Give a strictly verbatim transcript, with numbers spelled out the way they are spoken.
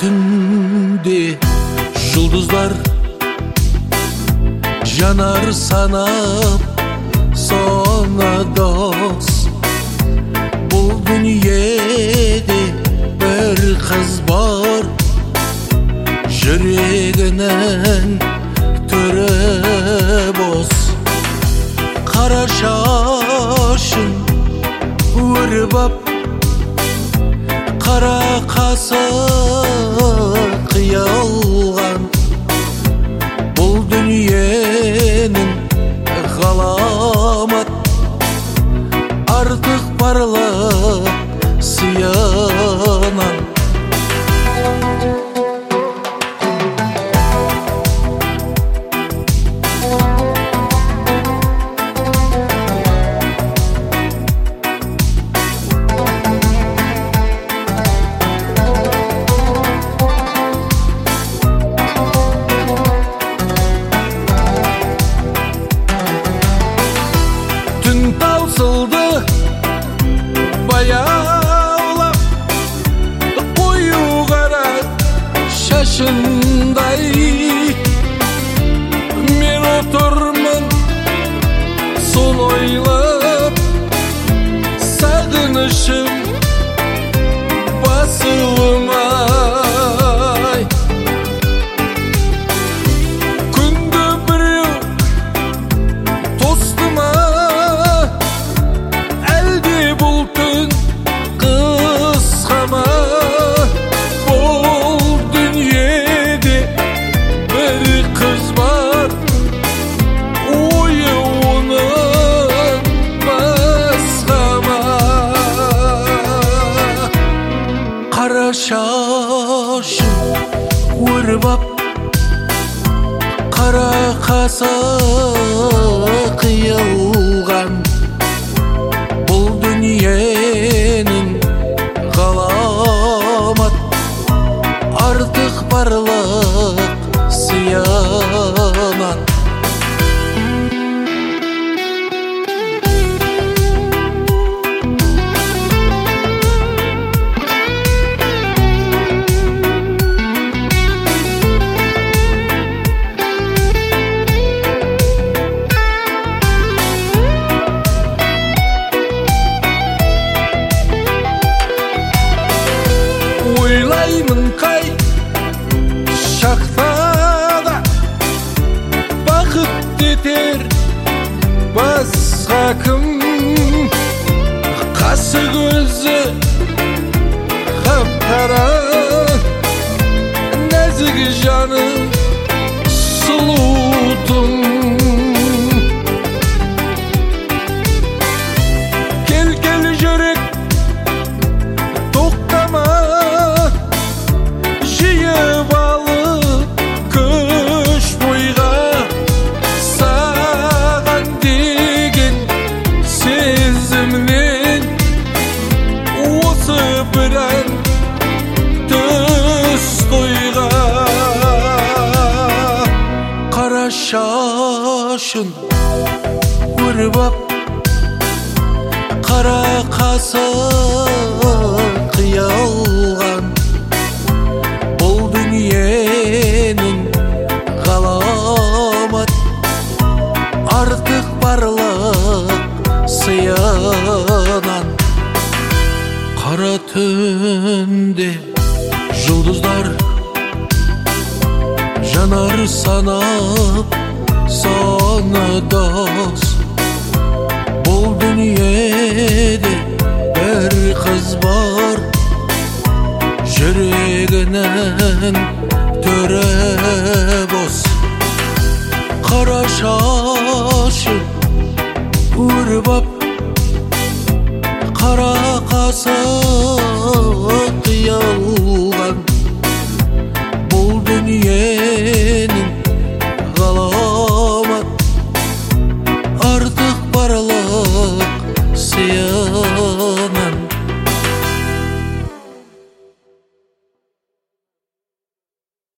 түнде жұлдыздар жанар санап соны дос. Бұл дүниеде бір қыз бар, жүрегінің түрі бос. Қара шашын өріп ап, қара қасы қиылған. Бұл дүниенің ғаламат артық барлық сыйынан. Таусылды баяулап, қою қара шашындай. Мен отырмын соны ойлап, сағынышым басылмай. Күнде біреу тосты ма, шашын өріп ап, қара қасы қиылған. Бұл дүниенің ғаламат артық барлық сыйынан. Ойлаймын қай шақта да бақыт етер басқа кім. Қасы көзі қап-қара, нәзік жаны сұлудың. Кел кел жүрек тоқтама, жиып алып көш бойға. Саған деген сезімнен осы бір ән түс тойға. Қара шашын өріп ап, қара қасы қиылған. Бұл дүниенің ғаламат артық барлық сыйынан. Қара түнде жұлдыздар жанар санап соны дос. Бұл дүниеде бір қыз бар, жүрегінің түрі бос. Қара шашын өріп ап, қара қасы қиылған.